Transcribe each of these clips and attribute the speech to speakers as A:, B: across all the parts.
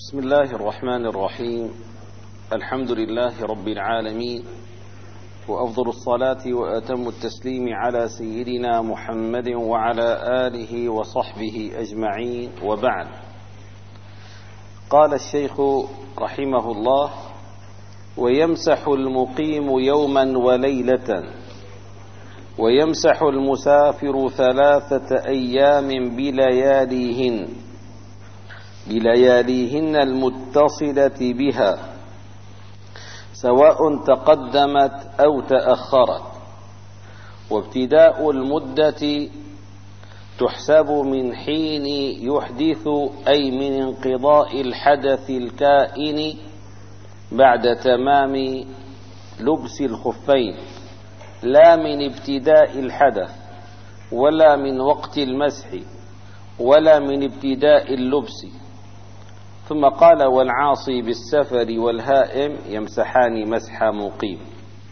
A: بسم الله الرحمن الرحيم. الحمد لله رب العالمين، وأفضل الصلاة وأتم التسليم على سيدنا محمد وعلى آله وصحبه أجمعين، وبعد. قال الشيخ رحمه الله: ويمسح المقيم يوما وليلة، ويمسح المسافر 3 أيام بلياليهن المتصلة بها، سواء تقدمت أو تأخرت. وابتداء المدة تحسب من حين يحدث، أي من انقضاء الحدث الكائن بعد تمام لبس الخفين، لا من ابتداء الحدث، ولا من وقت المسح، ولا من ابتداء اللبس. ثم قال: والعاصي بالسفر والهائم يمسحان مسح مقيم.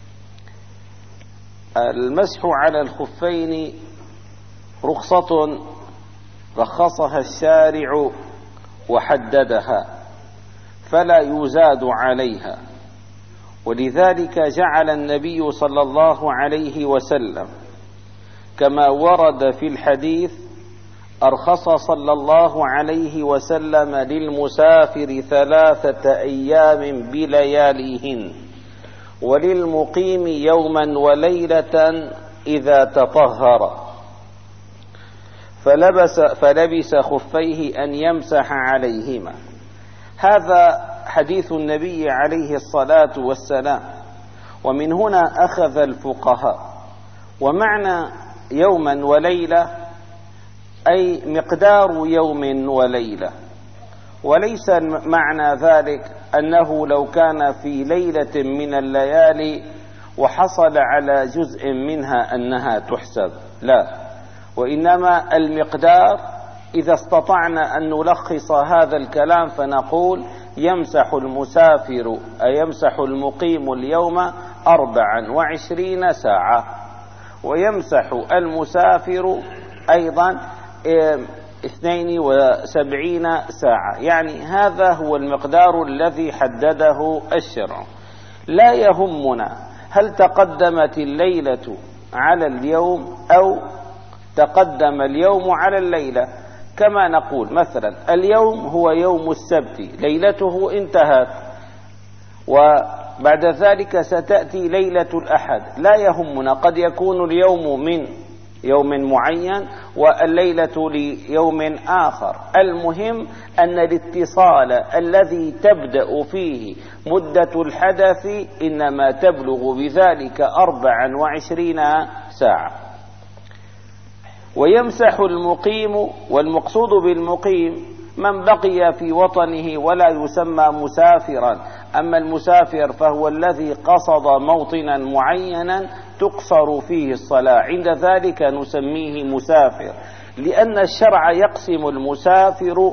A: المسح على الخفين رخصة رخصها الشارع وحددها، فلا يزاد عليها. ولذلك جعل النبي صلى الله عليه وسلم كما ورد في الحديث: أرخص صلى الله عليه وسلم للمسافر 3 أيام بلياليهن، وللمقيم يوما وليلة إذا تطهر. فلبس خفيه أن يمسح عليهما. هذا حديث النبي عليه الصلاة والسلام. ومن هنا أخذ الفقهاء، ومعنى يوما وليلة أي مقدار يوم وليلة، وليس معنى ذلك أنه لو كان في ليلة من الليالي وحصل على جزء منها أنها تحسب، لا، وإنما المقدار. إذا استطعنا أن نلخص هذا الكلام فنقول: يمسح المسافر أي يمسح المقيم اليوم 24 ساعة، ويمسح المسافر أيضا 72 ساعة. يعني هذا هو المقدار الذي حدده الشرع. لا يهمنا هل تقدمت الليلة على اليوم أو تقدم اليوم على الليلة. كما نقول مثلا: اليوم هو يوم السبت، ليلته انتهت، وبعد ذلك ستأتي ليلة الأحد. لا يهمنا، قد يكون اليوم من يوم معين والليلة ليوم آخر. المهم أن الاتصال الذي تبدأ فيه مدة الحدث إنما تبلغ بذلك 24 ساعة. ويمسح المقيم، والمقصود بالمقيم من بقي في وطنه ولا يسمى مسافرا. أما المسافر فهو الذي قصد موطنا معينا تقصر فيه الصلاة، عند ذلك نسميه مسافر. لأن الشرع يقسم المسافر،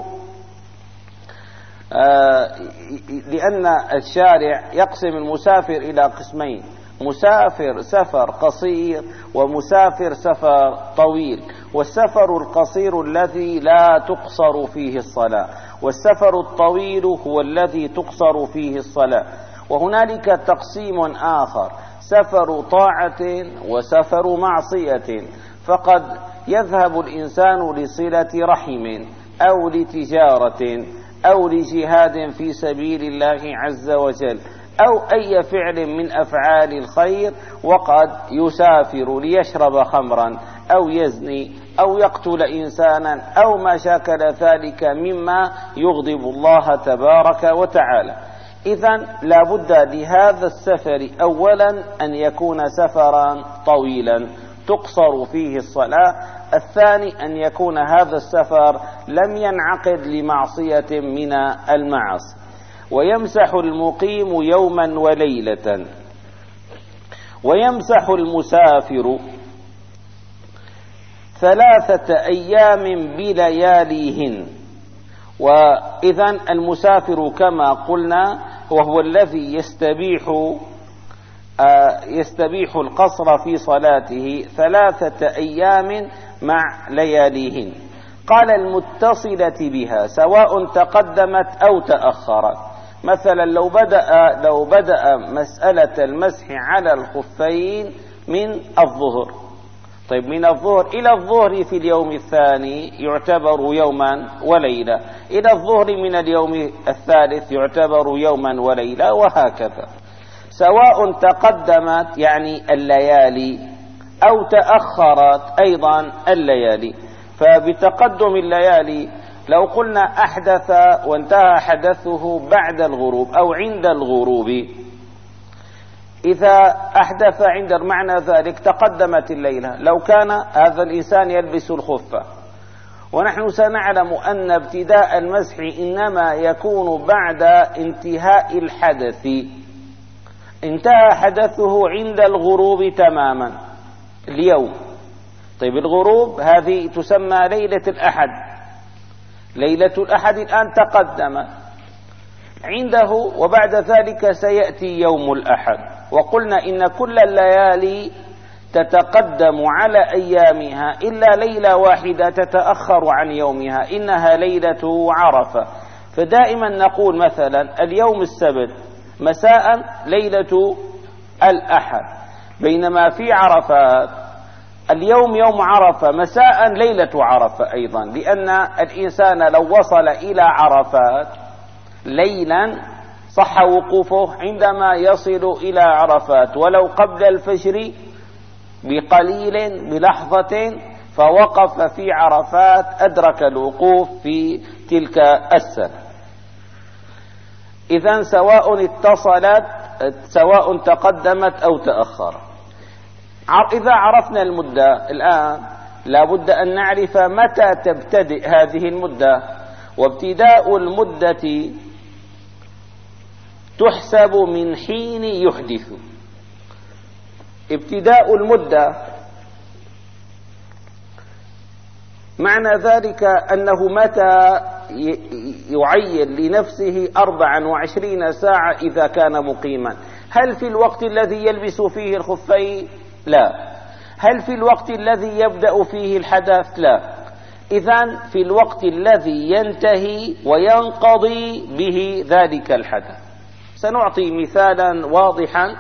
A: لأن الشارع يقسم المسافر إلى قسمين: مسافر سفر قصير، ومسافر سفر طويل. والسفر القصير الذي لا تقصر فيه الصلاة، والسفر الطويل هو الذي تقصر فيه الصلاة. وهنالك تقسيم آخر: سفر طاعة وسفر معصية. فقد يذهب الإنسان لصلة رحم، أو لتجارة، أو لجهاد في سبيل الله عز وجل، أو أي فعل من أفعال الخير، وقد يسافر ليشرب خمرا، أو يزني، أو يقتل إنسانا، أو ما شاكل ذلك مما يغضب الله تبارك وتعالى. إذن لا بد لهذا السفر أولا أن يكون سفرا طويلا تقصر فيه الصلاة. الثاني أن يكون هذا السفر لم ينعقد لمعصية من المعاصي. ويمسح المقيم يوما وليلة، ويمسح المسافر 3 أيام بلياليهن. وإذن المسافر كما قلنا وهو الذي يستبيح القصر في صلاته 3 أيام مع لياليهن. قال المتصلة بها سواء تقدمت أو تأخرت. مثلا لو بدأ مسألة المسح على الخفين من الظهر، طيب من الظهر إلى الظهر في اليوم الثاني يعتبر يوما وليلة، إلى الظهر من اليوم الثالث يعتبر يوما وليلة، وهكذا. سواء تقدمت يعني الليالي أو تأخرت أيضا الليالي. فبتقدم الليالي لو قلنا أحدث وانتهى حدثه بعد الغروب أو عند الغروب، إذا أحدث عند معنى ذلك تقدمت الليلة. لو كان هذا الإنسان يلبس الخفة، ونحن سنعلم أن ابتداء المسح إنما يكون بعد انتهاء الحدث، انتهى حدثه عند الغروب تماما اليوم. طيب الغروب هذه تسمى ليلة الأحد، ليلة الأحد الآن تقدم عنده، وبعد ذلك سيأتي يوم الأحد. وقلنا إن كل الليالي تتقدم على أيامها إلا ليلة واحدة تتأخر عن يومها، إنها ليلة عرفة. فدائما نقول مثلا اليوم السبت مساء ليلة الأحد، بينما في عرفات اليوم يوم عرفة مساء ليلة عرفة أيضا، لأن الإنسان لو وصل إلى عرفات ليلا صح وقوفه عندما يصل إلى عرفات، ولو قبل الفجر بقليل بلحظة فوقف في عرفات أدرك الوقوف في تلك السنة. إذن سواء اتصلت سواء تقدمت أو تأخرت. إذا عرفنا المدة الآن لابد أن نعرف متى تبتدئ هذه المدة، وابتداء المدة تحسب من حين يحدث. ابتداء المدة معنى ذلك أنه متى يعين لنفسه 24 ساعة إذا كان مقيما. هل في الوقت الذي يلبس فيه الخفين؟ لا. هل في الوقت الذي يبدأ فيه الحدث؟ لا. إذن في الوقت الذي ينتهي وينقضي به ذلك الحدث. سنعطي مثالا واضحا.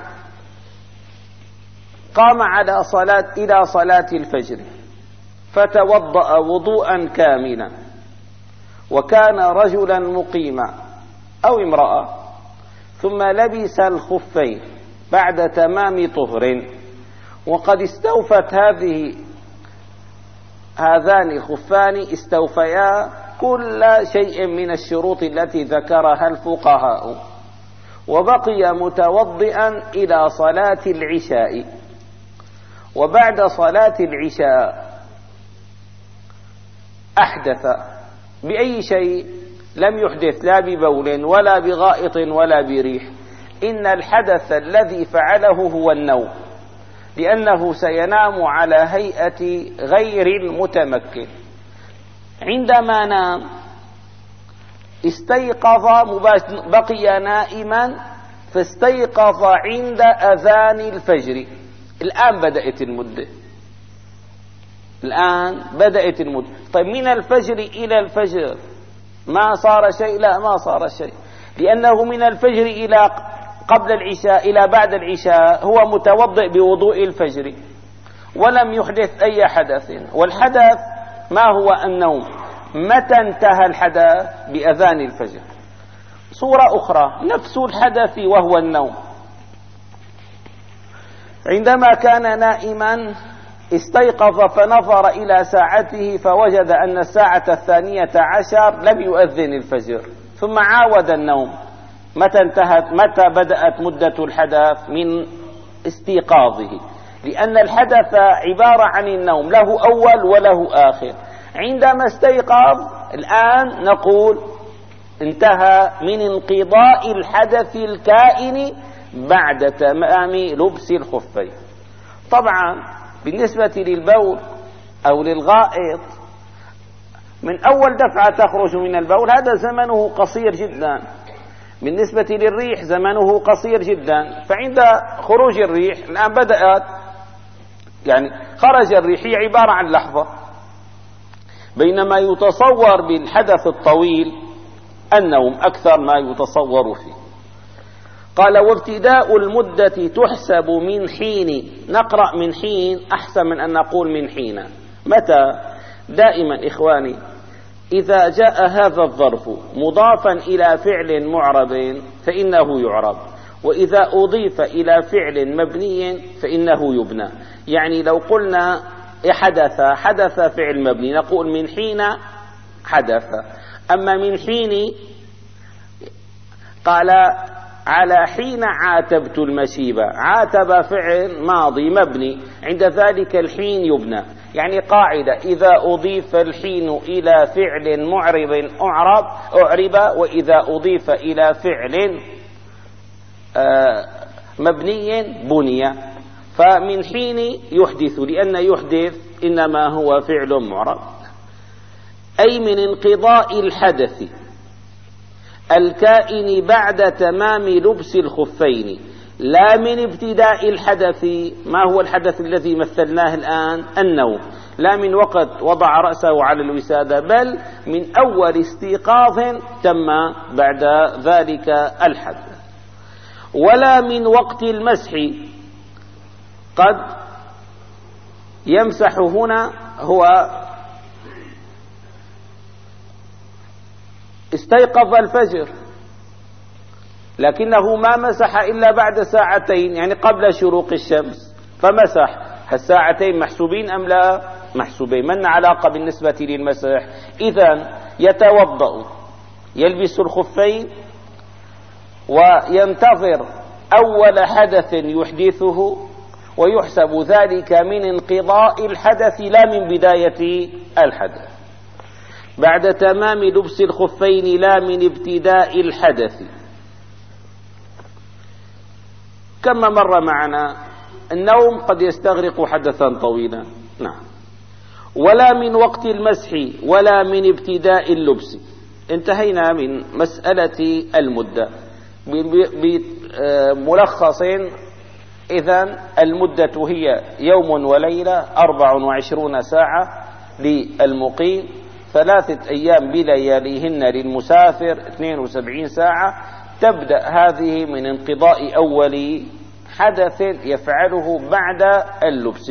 A: قام إلى صلاة الفجر فتوضأ وضوءا كاملا، وكان رجلا مقيما أو امرأة، ثم لبس الخفين بعد تمام طهر، وقد استوفت هذان الخفان استوفيا كل شيء من الشروط التي ذكرها الفقهاء، وبقي متوضئا إلى صلاة العشاء. وبعد صلاة العشاء أحدث بأي شيء، لم يحدث لا ببول ولا بغائط ولا بريح، إن الحدث الذي فعله هو النوم، لأنه سينام على هيئة غير المتمكن. عندما نام استيقظ بقي نائما، فاستيقظ عند أذان الفجر. الآن بدأت المدة. طيب من الفجر إلى الفجر ما صار شيء؟ لا، ما صار شيء، لأنه من الفجر إلى قبل العشاء إلى بعد العشاء هو متوضئ بوضوء الفجر ولم يحدث أي حدث. والحدث ما هو؟ النوم. متى انتهى الحدث؟ بأذان الفجر. صورة أخرى نفس الحدث وهو النوم. عندما كان نائما استيقظ فنظر إلى ساعته فوجد أن الساعة 12 لم يؤذن الفجر، ثم عاود النوم. متى بدأت مدة الحدث؟ من استيقاظه، لأن الحدث عبارة عن النوم، له أول وله آخر. عندما استيقظ الآن نقول انتهى من انقضاء الحدث الكائن بعد تمام لبس الخفين. طبعا بالنسبة للبول أو للغائط، من أول دفعة تخرج من البول هذا زمنه قصير جدا. بالنسبة للريح زمنه قصير جدا. فعند خروج الريح الآن بدأت، يعني خرج الريح، هي عبارة عن لحظة. بينما يتصور بالحدث الطويل النوم أكثر ما يتصور فيه. قال وابتداء المدة تحسب من حين. نقرأ من حين أحسن من أن نقول من حين. متى؟ دائما إخواني إذا جاء هذا الظرف مضافا إلى فعل معرب فإنه يعرب، وإذا أضيف إلى فعل مبني فإنه يبنى. يعني لو قلنا حدث فعل مبني نقول من حين حدث. أما من حين قال على حين عاتبت المشيبة، عاتب فعل ماضي مبني، عند ذلك الحين يبنى. يعني قاعدة إذا أضيف الحين إلى فعل معرب أعرب، وإذا أضيف إلى فعل مبني بني. فمن حين يحدث، لأن يحدث إنما هو فعل معرب. أي من انقضاء الحدث الكائن بعد تمام لبس الخفين، لا من ابتداء الحدث. ما هو الحدث الذي مثلناه الآن؟ النوم. لا من وقت وضع رأسه على الوسادة، بل من أول استيقاظ تم بعد ذلك الحدث. ولا من وقت المسح. قد يمسح هنا هو استيقظ الفجر لكنه ما مسح إلا بعد ساعتين، يعني قبل شروق الشمس، فمسح. الساعتين محسوبين أم لا؟ محسوبين. من علاقة بالنسبة للمسح؟ إذن يتوضأ، يلبس الخفين، وينتظر أول حدث يحدثه، ويحسب ذلك من انقضاء الحدث لا من بداية الحدث. بعد تمام لبس الخفين لا من ابتداء الحدث. كما مر معنا النوم قد يستغرق حدثا طويلا. نعم. ولا من وقت المسح ولا من ابتداء اللبس. انتهينا من مسألة المدة بملخص. إذن المدة هي يوم وليلة 24 ساعة للمقيم، 3 أيام بلياليهن للمسافر 72 ساعة. تبدأ هذه من انقضاء أول حدث يفعله بعد اللبس.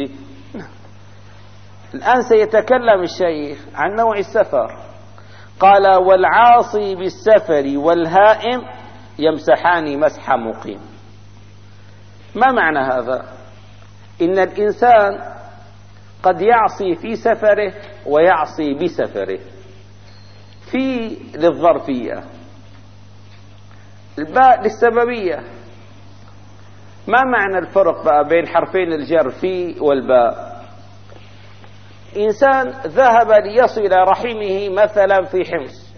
A: الآن سيتكلم الشيخ عن نوع السفر. قال والعاصي بالسفر والهائم يمسحان مسح مقيم. ما معنى هذا؟ إن الإنسان قد يعصي في سفره ويعصي بسفره. في للظرفية، الباء للسببية. ما معنى الفرق بقى بين حرفين الجر في والباء؟ إنسان ذهب ليصل رحمه مثلا في حمص،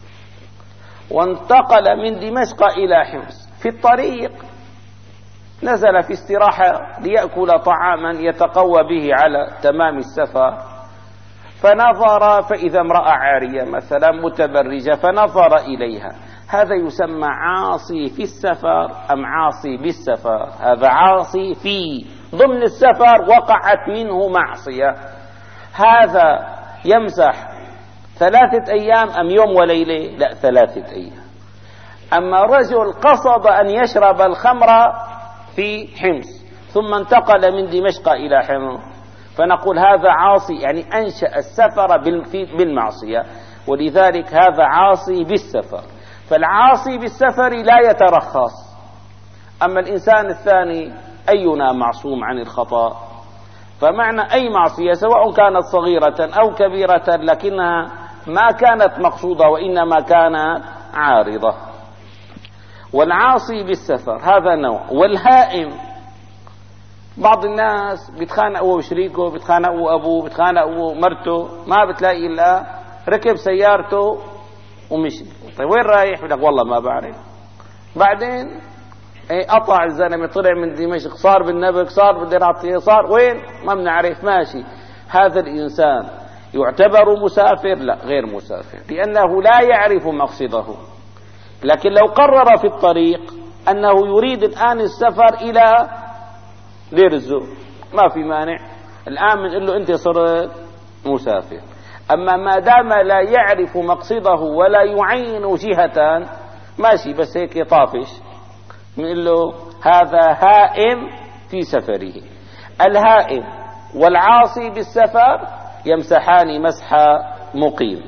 A: وانتقل من دمشق إلى حمص. في الطريق نزل في استراحة ليأكل طعاما يتقوى به على تمام السفر، فنظر فإذا امرأة عارية مثلا متبرجة، فنظر إليها. هذا يسمى عاصي في السفر أم عاصي بالسفر؟ هذا عاصي في ضمن السفر وقعت منه معصية. هذا يمسح 3 أيام أم يوم وليلة؟ لا، 3 أيام. أما رجل قصد أن يشرب الخمر في حمص ثم انتقل من دمشق إلى حمص، فنقول هذا عاصي، يعني أنشأ السفر بالمعصية، ولذلك هذا عاصي بالسفر. فالعاصي بالسفر لا يترخص. أما الإنسان الثاني أينا معصوم عن الخطأ؟ فمعنى أي معصية سواء كانت صغيرة أو كبيرة لكنها ما كانت مقصودة وإنما كانت عارضة. والعاصي بالسفر هذا نوع. والهائم، بعض الناس بيتخانقوا وشريكه، بيتخانقوا أبوه، بيتخانقوا مرته، ما بتلاقي إلا ركب سيارته ومشي. طيب وين رايح؟ بيقول لك والله ما بعرف. بعدين قطع الزلمة، طلع من دمشق، صار بالنبك، صار بالدراطية، صار وين ما بنعرف، ماشي. هذا الإنسان يعتبر مسافر؟ لا، غير مسافر، لأنه لا يعرف مقصده. لكن لو قرر في الطريق أنه يريد الآن السفر إلى دير الزور، ما في مانع. الآن بنقول له أنت صرت مسافر. أما ما دام لا يعرف مقصده ولا يعين جهة ماشي، بس هيك طافش، نقول له هذا هائم في سفره. الهائم والعاصي بالسفر يمسحان مسح مقيم.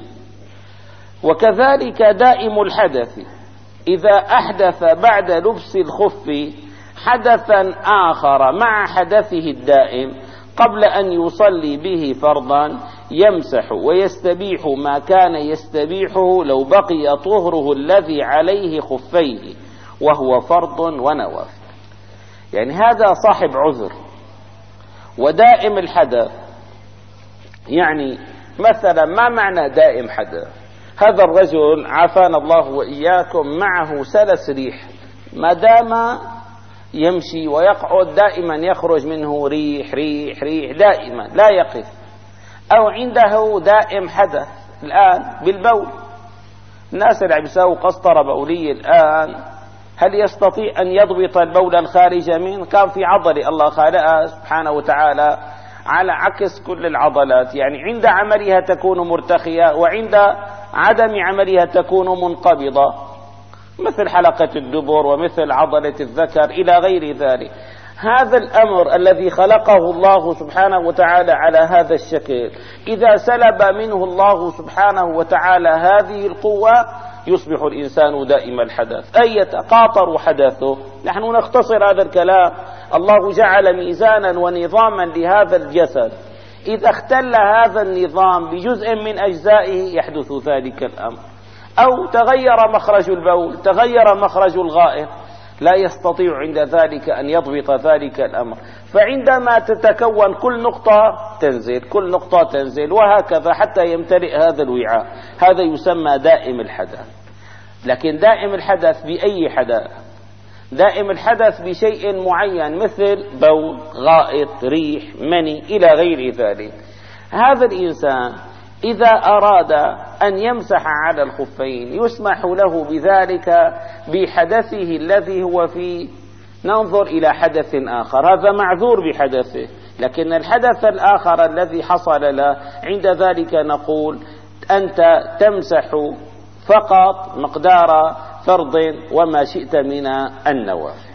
A: وكذلك دائم الحدث إذا أحدث بعد لبس الخف حدثا آخر مع حدثه الدائم قبل أن يصلي به فرضا يمسح ويستبيح ما كان يستبيحه لو بقي طهره الذي عليه خفيه وهو فرض ونوافل. يعني هذا صاحب عذر. ودائم الحدث يعني مثلا ما معنى دائم حدث؟ هذا الرجل عافانا الله وإياكم معه سلس ريح، ما دام يمشي ويقعد دائما يخرج منه ريح ريح ريح دائما لا يقف. أو عنده دائم حدث الآن بالبول، الناس اللي بيساووا قسطرة بولية الآن هل يستطيع أن يضبط البول الخارج منه؟ كان في عضلة الله خالقها سبحانه وتعالى على عكس كل العضلات، يعني عند عملها تكون مرتخية وعند عدم عملها تكون منقبضة، مثل حلقة الدبر ومثل عضلة الذكر إلى غير ذلك. هذا الأمر الذي خلقه الله سبحانه وتعالى على هذا الشكل إذا سلب منه الله سبحانه وتعالى هذه القوة يصبح الإنسان دائم الحدث، أي يتقاطر حدثه. نحن نختصر هذا الكلام. الله جعل ميزانا ونظاما لهذا الجسد، إذا اختل هذا النظام بجزء من أجزائه يحدث ذلك الأمر. أو تغير مخرج البول، تغير مخرج الغائط، لا يستطيع عند ذلك أن يضبط ذلك الأمر. فعندما تتكون كل نقطة تنزل، كل نقطة تنزل، وهكذا حتى يمتلئ هذا الوعاء. هذا يسمى دائم الحدث. لكن دائم الحدث بأي حدث؟ دائم الحدث بشيء معين مثل بول، غائط، ريح، مني إلى غير ذلك. هذا الإنسان إذا أراد أن يمسح على الخفين يسمح له بذلك بحدثه الذي هو فيه. ننظر إلى حدث آخر، هذا معذور بحدثه، لكن الحدث الآخر الذي حصل له عند ذلك نقول أنت تمسح فقط مقدار فرض وما شئت من النوافل.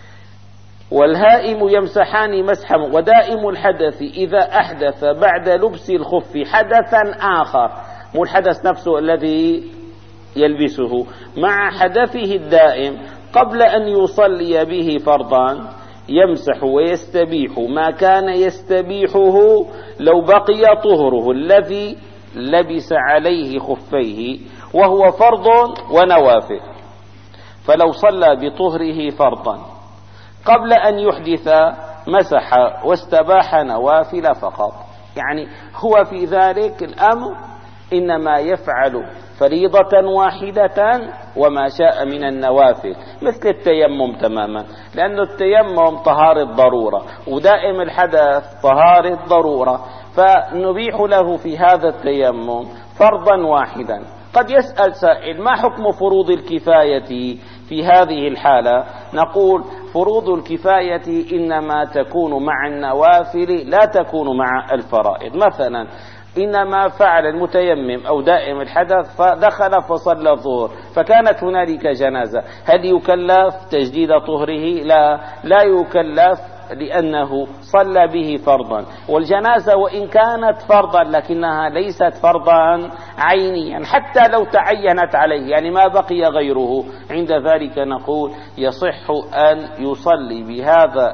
A: والهائم يمسحان مسحا. ودائم الحدث إذا أحدث بعد لبس الخف حدثا آخر، مو الحدث نفسه الذي يلبسه، مع حدثه الدائم قبل أن يصلي به فرضا يمسح ويستبيح ما كان يستبيحه لو بقي طهره الذي لبس عليه خفيه وهو فرض ونوافل. فلو صلى بطهره فرضا قبل أن يحدث مسح واستباح نوافل فقط. يعني هو في ذلك الأمر إنما يفعل فريضة واحدة وما شاء من النوافل، مثل التيمم تماما، لأن التيمم طهارة ضرورة ودائم الحدث طهارة ضرورة، فنبيح له في هذا التيمم فرضا واحدا. قد يسأل سائل ما حكم فروض الكفاية في هذه الحالة؟ نقول فروض الكفاية إنما تكون مع النوافل لا تكون مع الفرائض. مثلا إنما فعل المتيمم أو دائم الحدث فدخل فصلى الظهر فكانت هنالك جنازة، هل يكلف تجديد طهره؟ لا يكلف، لأنه صلى به فرضا. والجنازة وإن كانت فرضا لكنها ليست فرضا عينيا حتى لو تعينت عليه، يعني ما بقي غيره، عند ذلك نقول يصح أن يصلي بهذا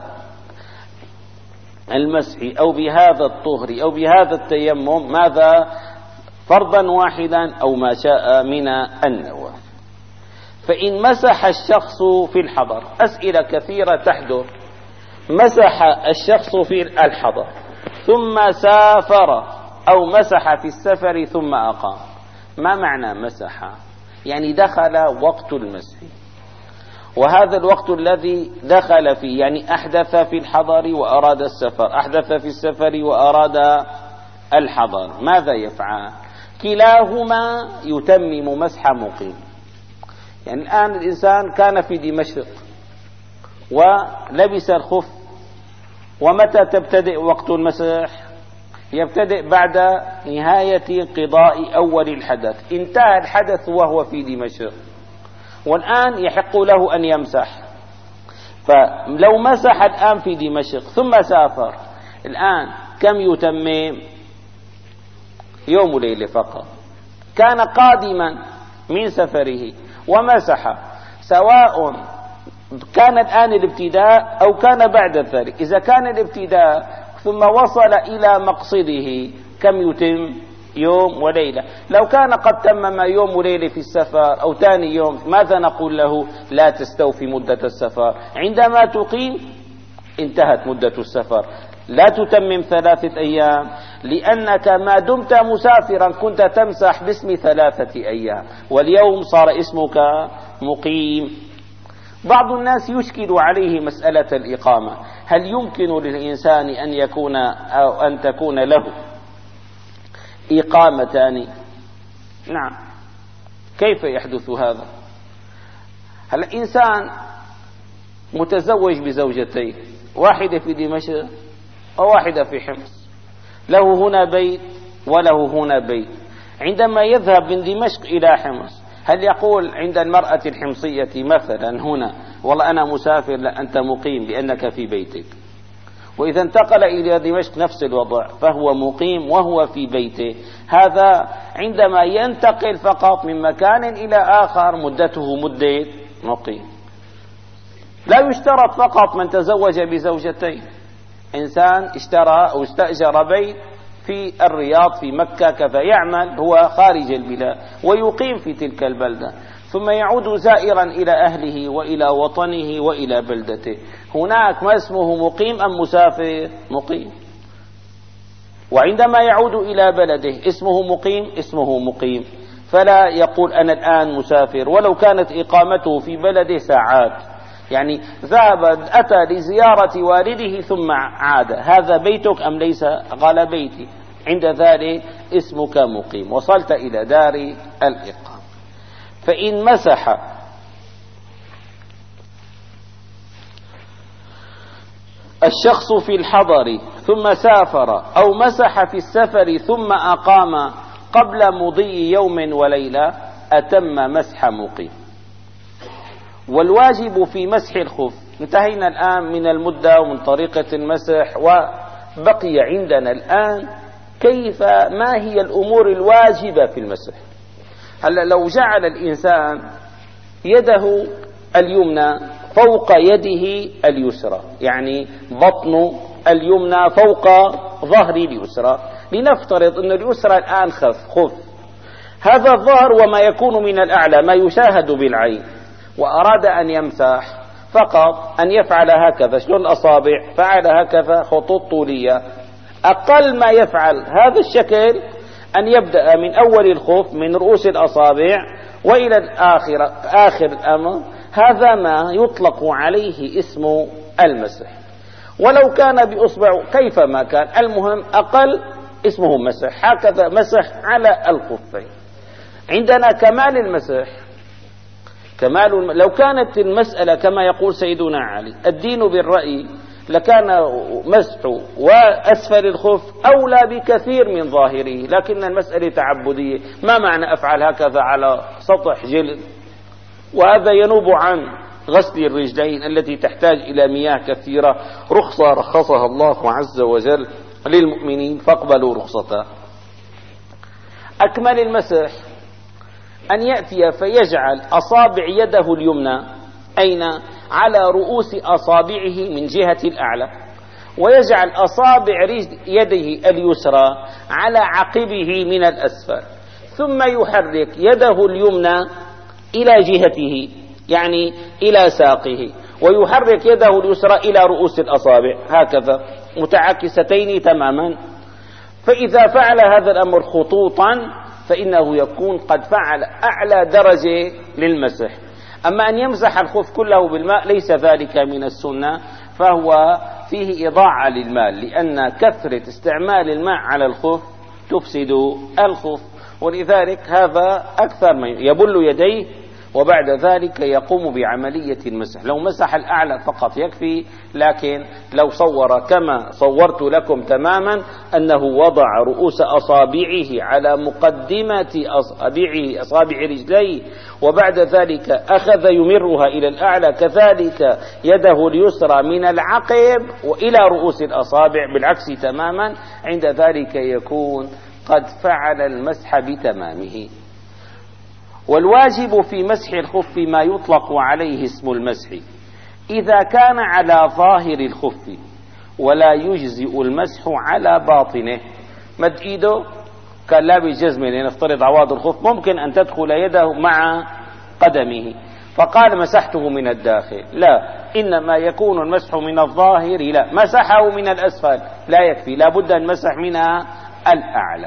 A: المسح أو بهذا الطهر أو بهذا التيمم ماذا؟ فرضا واحدا أو ما شاء من النوافل. فإن مسح الشخص في الحضر، أسئلة كثيرة تحدث، مسح الشخص في الحضر ثم سافر أو مسح في السفر ثم أقام، ما معنى مسح؟ يعني دخل وقت المسح، وهذا الوقت الذي دخل فيه يعني أحدث في الحضر وأراد السفر، أحدث في السفر وأراد الحضر، ماذا يفعل؟ كلاهما يتمم مسح مقيم. يعني الآن الإنسان كان في دمشق ولبس الخف، ومتى تبتدئ وقت المسح؟ يبتدئ بعد نهاية قضاء أول الحدث. انتهى الحدث وهو في دمشق، والآن يحق له أن يمسح. فلو مسح الآن في دمشق ثم سافر، الآن كم يتمم؟ يوم وليلة فقط. كان قادما من سفره ومسح، سواء كان الآن الابتداء أو كان بعد ذلك. إذا كان الابتداء ثم وصل إلى مقصده كم يتم؟ يوم وليلة. لو كان قد تمم يوم وليلة في السفر أو ثاني يوم، ماذا نقول له؟ لا تستوفي مدة السفر. عندما تقيم انتهت مدة السفر، لا تتمم 3 أيام، لأنك ما دمت مسافرا كنت تمسح باسم 3 أيام، واليوم صار اسمك مقيم. بعض الناس يشكل عليه مسألة الإقامة. هل يمكن للإنسان أن يكون أو أن تكون له إقامتان؟ نعم. كيف يحدث هذا؟ هل الإنسان متزوج بزوجتين، واحدة في دمشق وواحدة في حمص، له هنا بيت وله هنا بيت. عندما يذهب من دمشق إلى حمص، هل يقول عند المرأة الحمصية مثلا هنا والله أنا مسافر؟ لا، أنت مقيم لأنك في بيتك. وإذا انتقل إلى دمشق نفس الوضع، فهو مقيم وهو في بيته. هذا عندما ينتقل فقط من مكان إلى آخر مدته مدة مقيم. لا يشترط فقط من تزوج بزوجتين. إنسان اشترى أو استأجر بيت في الرياض في مكة كذا، يعمل هو خارج البلاد ويقيم في تلك البلدة، ثم يعود زائرا إلى أهله وإلى وطنه وإلى بلدته. هناك ما اسمه مقيم أم مسافر؟ مقيم. وعندما يعود إلى بلده اسمه مقيم؟ اسمه مقيم. فلا يقول أنا الآن مسافر، ولو كانت إقامته في بلده ساعات، يعني ذهب أتى لزيارة والده ثم عاد. هذا بيتك أم ليس؟ قال بيتي. عند ذلك اسمك مقيم، وصلت إلى دار الإقامة. فإن مسح الشخص في الحضر ثم سافر، أو مسح في السفر ثم أقام قبل مضي يوم وليلة، أتم مسح مقيم. والواجب في مسح الخف، انتهينا الآن من المدة ومن طريقة المسح، وبقي عندنا الآن ما هي الأمور الواجبة في المسح. هلا لو جعل الإنسان يده اليمنى فوق يده اليسرى، يعني بطن اليمنى فوق ظهر اليسرى، لنفترض أن اليسرى الآن خف، هذا الظهر وما يكون من الأعلى ما يشاهد بالعين، وأراد أن يمسح فقط أن يفعل هكذا، شلون الأصابع فعل هكذا خطوط طولية. أقل ما يفعل هذا الشكل أن يبدأ من أول الخف من رؤوس الأصابع وإلى آخر الأمر. هذا ما يطلق عليه اسم المسح، ولو كان بأصبع كيفما كان، المهم أقل اسمه مسح. هكذا مسح على الخفين. عندنا كمال المسح، لو كانت المسألة كما يقول سيدنا علي الدين بالرأي، لكان مسح وأسفل الخف أولى بكثير من ظاهره، لكن المسألة تعبدية. ما معنى أفعل هكذا على سطح جلد؟ وهذا ينوب عن غسل الرجلين التي تحتاج إلى مياه كثيرة، رخصة رخصها الله عز وجل للمؤمنين فاقبلوا رخصته. أكمل المسح أن يأتي فيجعل أصابع يده اليمنى أين؟ على رؤوس أصابعه من جهة الأعلى، ويجعل أصابع يده اليسرى على عقبه من الأسفل، ثم يحرك يده اليمنى إلى جهته يعني إلى ساقه، ويحرك يده اليسرى إلى رؤوس الأصابع هكذا متعاكستين تماما. فإذا فعل هذا الأمر خطوطا فإنه يكون قد فعل أعلى درجة للمسح. أما أن يمسح الخف كله بالماء ليس ذلك من السنة، فهو فيه إضاعة للمال، لأن كثرة استعمال الماء على الخف تفسد الخف، ولذلك هذا أكثر من يبل يديه وبعد ذلك يقوم بعملية المسح. لو مسح الأعلى فقط يكفي، لكن لو صور كما صورت لكم تماما أنه وضع رؤوس أصابعه على مقدمة أصابع رجليه، وبعد ذلك أخذ يمرها إلى الأعلى، كذلك يده اليسرى من العقب وإلى رؤوس الأصابع بالعكس تماما، عند ذلك يكون قد فعل المسح بتمامه. والواجب في مسح الخف ما يطلق عليه اسم المسح إذا كان على ظاهر الخف ولا يجزئ المسح على باطنه. مد إيده كان لابس جزمة، لنفترض عواد الخف ممكن أن تدخل يده مع قدمه، فقال مسحته من الداخل، لا، إنما يكون المسح من الظاهر، لا، مسحه من الأسفل لا يكفي، لا بد أن مسح من الأعلى.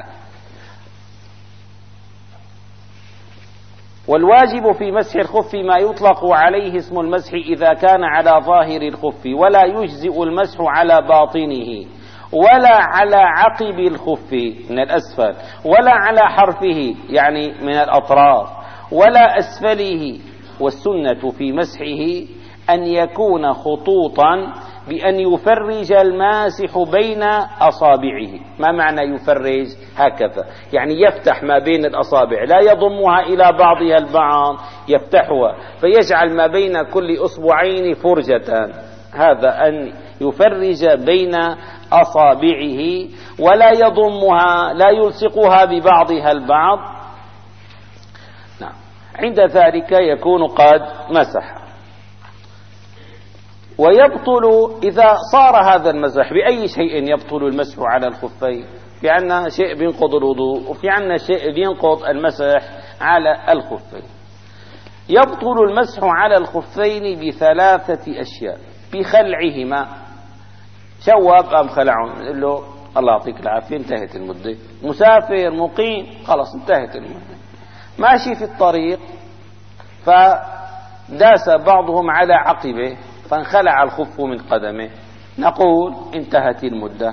A: والواجب في مسح الخف ما يطلق عليه اسم المسح إذا كان على ظاهر الخف ولا يجزئ المسح على باطنه ولا على عقب الخف من الأسفل ولا على حرفه يعني من الأطراف ولا أسفله. والسنة في مسحه أن يكون خطوطا بأن يفرج الماسح بين أصابعه. ما معنى يفرج؟ هكذا، يعني يفتح ما بين الأصابع، لا يضمها إلى بعضها البعض، يفتحها فيجعل ما بين كل أصبعين فرجة، هذا أن يفرج بين أصابعه ولا يضمها، لا يلصقها ببعضها البعض. نعم، عند ذلك يكون قد مسح. ويبطل إذا صار هذا المسح بأي شيء يبطل المسح على الخفين. في عنا شيء بينقض الوضوء وفي عنا شيء بينقض المسح على الخفين. يبطل المسح على الخفين بثلاثة أشياء: بخلعهما، شواب قام خلعهم، يقول له الله يعطيك العافية انتهت المدة. مسافر مقيم خلاص انتهت المدة. ماشي في الطريق فداس بعضهم على عقبه فانخلع الخف من قدمه، نقول انتهت المدة.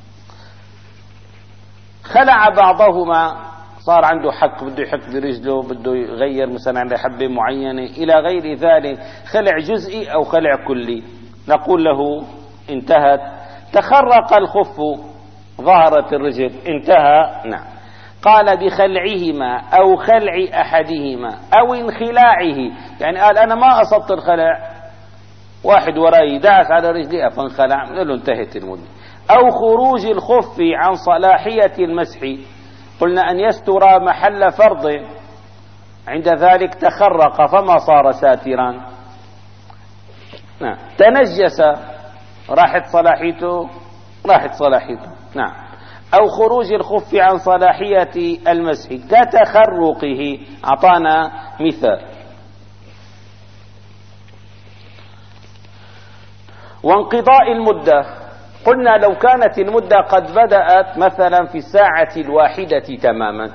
A: خلع بعضهما، صار عنده حك، بده يحك برجله، بده يغير مثلا عند حبة معينة إلى غير ذلك، خلع جزئي أو خلع كلي، نقول له انتهت. تخرق الخف، ظهرت الرجل، انتهى. نعم. قال بخلعهما أو خلع أحدهما أو انخلاعه، يعني قال أنا ما أصبت الخلع، واحد وراي داس على رجلي فانخلع، نقول له انتهت المدة. أو خروج الخف عن صلاحية المسح، قلنا أن يستر محل فرض، عند ذلك تخرق فما صار ساترا. نعم. تنجس، راحت صلاحيته، راحت صلاحيته. نعم. أو خروج الخف عن صلاحية المسح كتخرقه، أعطانا مثال. وانقضاء المدة، قلنا لو كانت المدة قد بدأت مثلا في الساعة الواحدة تماما،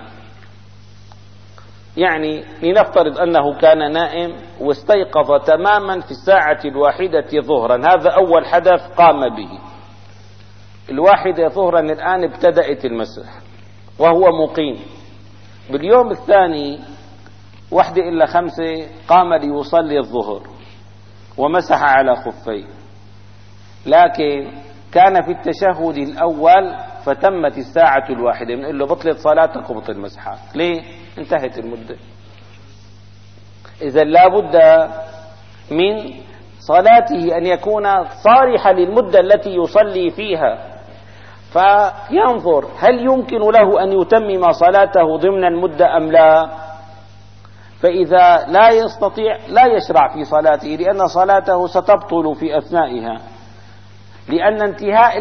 A: يعني لنفترض أنه كان نائم واستيقظ تماما في الساعة الواحدة ظهرا، هذا أول حدث قام به. الواحدة ظهرا الآن ابتدأت المسح وهو مقيم. باليوم الثاني 1:05 قام ليصلي الظهر ومسح على خفيه، لكن كان في التشهد الأول فتمت الساعة الواحدة، بنقول له بطلت صلاتك وبطل مسحك. ليه؟ انتهت المدة. إذا لا بد من صلاته أن يكون صالحا للمدة التي يصلي فيها، فينظر هل يمكن له أن يتمم صلاته ضمن المدة أم لا. فإذا لا يستطيع لا يشرع في صلاته، لأن صلاته ستبطل في أثنائها، لأن انتهاء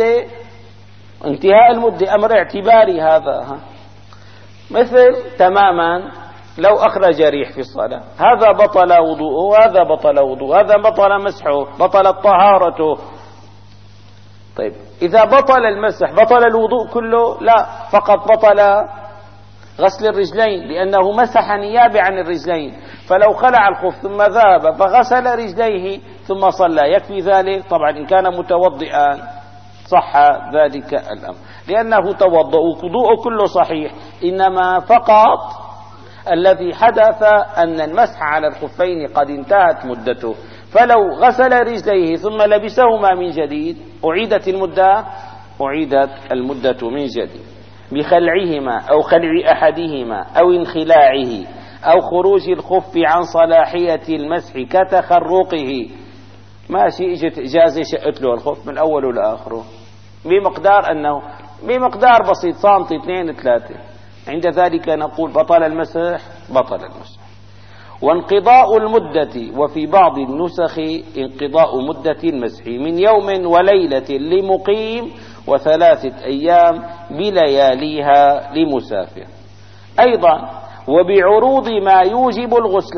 A: المدة أمر اعتباري. هذا مثل تماما لو أخرج ريح في الصلاة، هذا بطل وضوءه وهذا بطل وضوءه، هذا بطل مسحه، بطلت طهارته. طيب إذا بطل المسح بطل الوضوء كله؟ لا، فقط بطل غسل الرجلين، لأنه مسح نيابة عن الرجلين. فلو خلع الخف ثم ذهب فغسل رجليه ثم صلى يكفي ذلك؟ طبعا إن كان متوضئا صح ذلك الأمر، لأنه توضأ وضوءه كله صحيح، إنما فقط الذي حدث أن المسح على الخفين قد انتهت مدته، فلو غسل رجليه ثم لبسهما من جديد أعيدت المدة من جديد بخلعهما أو خلع أحدهما أو انخلاعه أو خروج الخف عن صلاحية المسح كتخرقه. ماشي اجت اجازة شقت له الخف من أوله لآخره بمقدار بسيط سنتي 2 3، عند ذلك نقول بطل المسح. وانقضاء المدة، وفي بعض النسخ انقضاء مدة المسح من يوم وليلة لمقيم و3 أيام بلياليها لمسافر. أيضا وبعروض ما يوجب الغسل،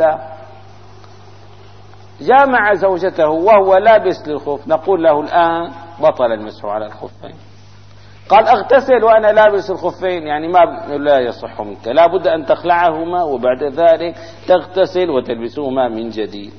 A: جامع زوجته وهو لابس للخف، نقول له الآن بطل المسح على الخفين. قال اغتسل وأنا لابس الخفين، يعني لا يصح منك، لا بد أن تخلعهما وبعد ذلك تغتسل وتلبسهما من جديد.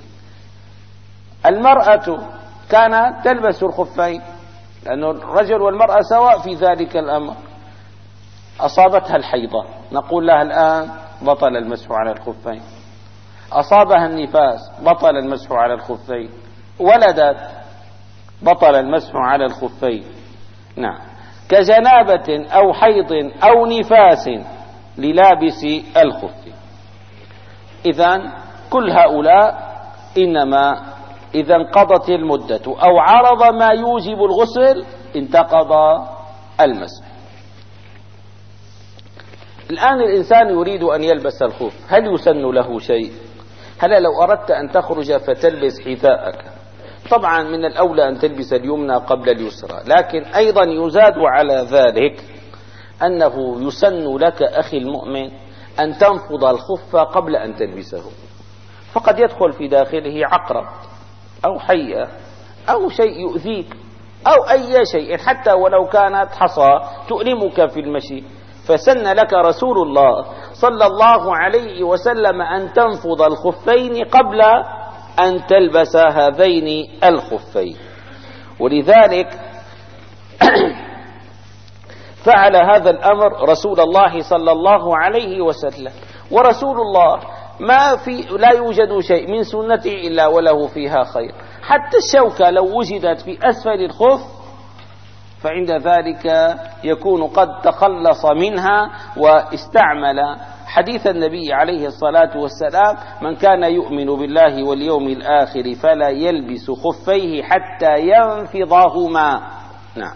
A: المرأة كانت تلبس الخفين، لأن الرجل والمرأة سواء في ذلك الأمر. أصابتها الحيضة، نقول لها الآن بطل المسح على الخفين. أصابها النفاس، بطل المسح على الخفين. ولدت، بطل المسح على الخفين. نعم، كجنابة أو حيض أو نفاس للابس الخف. إذن كل هؤلاء إنما إذا انقضت المدة أو عرض ما يوجب الغسل انتقض المسح. الآن الإنسان يريد أن يلبس الخف، هل يسن له شيء؟ هل لو أردت أن تخرج فتلبس حذاءك، طبعا من الأولى أن تلبس اليمنى قبل اليسرى، لكن أيضا يزاد على ذلك أنه يسن لك أخي المؤمن أن تنفض الخف قبل أن تلبسه، فقد يدخل في داخله عقرب أو حية أو شيء يؤذيك أو أي شيء، حتى ولو كانت حصى تؤلمك في المشي، فسن لك رسول الله صلى الله عليه وسلم أن تنفض الخفين قبل أن تلبس هذين الخفين. ولذلك فعل هذا الأمر رسول الله صلى الله عليه وسلم، ورسول الله لا يوجد شيء من سنته إلا وله فيها خير، حتى الشوكة لو وجدت في أسفل الخف فعند ذلك يكون قد تخلص منها واستعمل حديث النبي عليه الصلاة والسلام: من كان يؤمن بالله واليوم الآخر فلا يلبس خفيه حتى ينفضهما. نعم.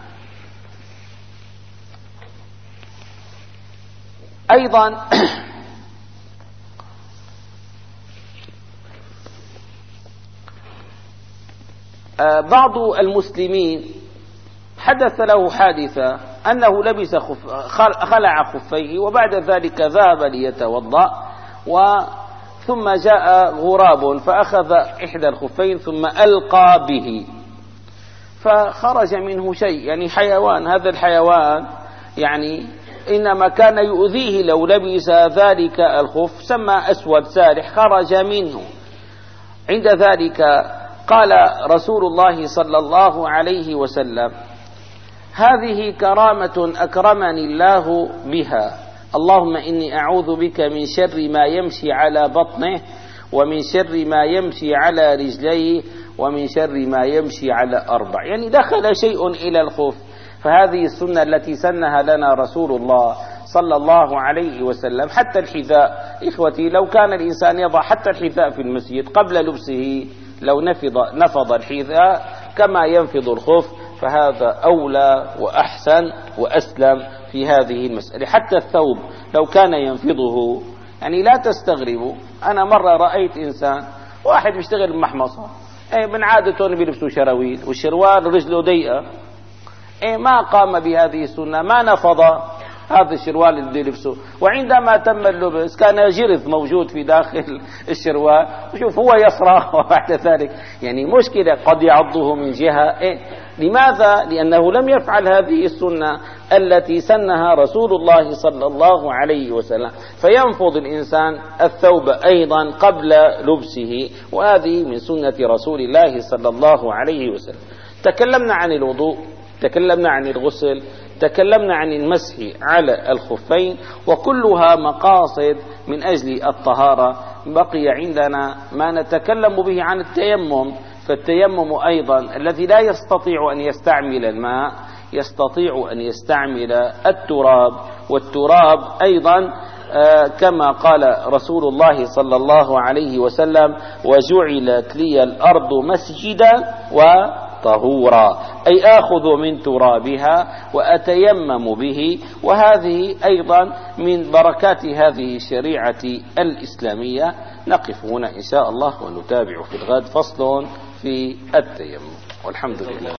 A: أيضا بعض المسلمين حدث له حادثة أنه لبس خلع خفيه وبعد ذلك ذهب ليتوضأ، ثم جاء غراب فأخذ إحدى الخفين ثم ألقى به فخرج منه شيء، يعني حيوان. هذا الحيوان يعني إنما كان يؤذيه لو لبس ذلك الخف، سمى أسود سارح خرج منه. عند ذلك قال رسول الله صلى الله عليه وسلم: هذه كرامة أكرمني الله بها، اللهم إني أعوذ بك من شر ما يمشي على بطنه، ومن شر ما يمشي على رجليه، ومن شر ما يمشي على أربع. يعني دخل شيء إلى الخف، فهذه السنة التي سنها لنا رسول الله صلى الله عليه وسلم. حتى الحذاء إخوتي، لو كان الإنسان يضع حتى الحذاء في المسجد قبل لبسه، لو نفض الحذاء كما ينفض الخف، فهذا أولى وأحسن وأسلم في هذه المسألة. حتى الثوب لو كان ينفضه، يعني لا تستغربوا. أنا مرة رأيت إنسان واحد بيشتغل بمحمصة، من عادته بيلبسوا شراويل والشروال رجله ضيقة، ما قام بهذه السنة، ما نفض هذا الشروال اللي يلبسه، وعندما تم اللبس كان جرث موجود في داخل الشروال، وشوف هو يصرخ وبعد ذلك يعني مشكلة، قد يعضه من جهة. لماذا؟ لأنه لم يفعل هذه السنة التي سنها رسول الله صلى الله عليه وسلم. فينفض الإنسان الثوب أيضا قبل لبسه، وهذه من سنة رسول الله صلى الله عليه وسلم. تكلمنا عن الوضوء، تكلمنا عن الغسل، تكلمنا عن المسح على الخفين، وكلها مقاصد من أجل الطهارة. بقي عندنا ما نتكلم به عن التيمم. فالتيمم أيضا الذي لا يستطيع أن يستعمل الماء يستطيع أن يستعمل التراب، والتراب أيضا كما قال رسول الله صلى الله عليه وسلم: وجعلت لي الأرض مسجدا وطهورا، أي آخذ من ترابها وأتيمم به. وهذه أيضا من بركات هذه الشريعة الإسلامية. نقف هنا إن شاء الله ونتابع في الغد فصل في التيمم، والحمد لله.